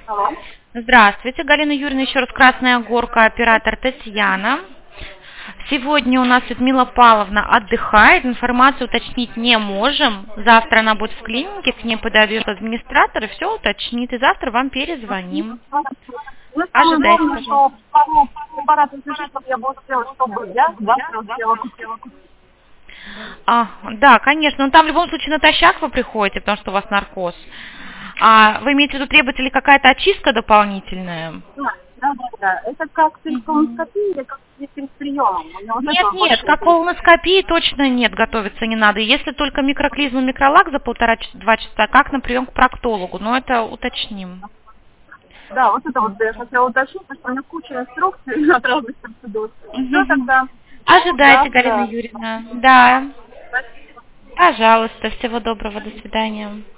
Алло. Здравствуйте, Галина Юрьевна, еще раз Красная Горка, оператор Татьяна. Сегодня у нас Людмила Павловна отдыхает, информацию уточнить не можем. Завтра она будет в клинике, к ней подойдет администратор и все уточнит. И завтра вам перезвоним. Ну, самое Ожидайте, главное, что пожалуйста. препарат запиши, чтобы я бы успела, чтобы я завтра успела купить. Да, конечно. Но там в любом случае натощак вы приходите, потому что у вас наркоз. Вы имеете в виду, требуется ли какая-то очистка дополнительная? Да. Это как перед колоноскопией или как перед приемом? У меня вот этого Нет, больше как колоноскопии точно нет, готовиться не надо. Если только микроклизма, микролак за 1,5-2 часа, как на прием к проктологу, но это уточним. Да, вот это вот я хотела уточнить, потому что у меня куча инструкций от разных процедур. Все тогда. Ожидайте, Завтра. Галина Юрьевна. Да, Спасибо. пожалуйста, всего доброго, до свидания.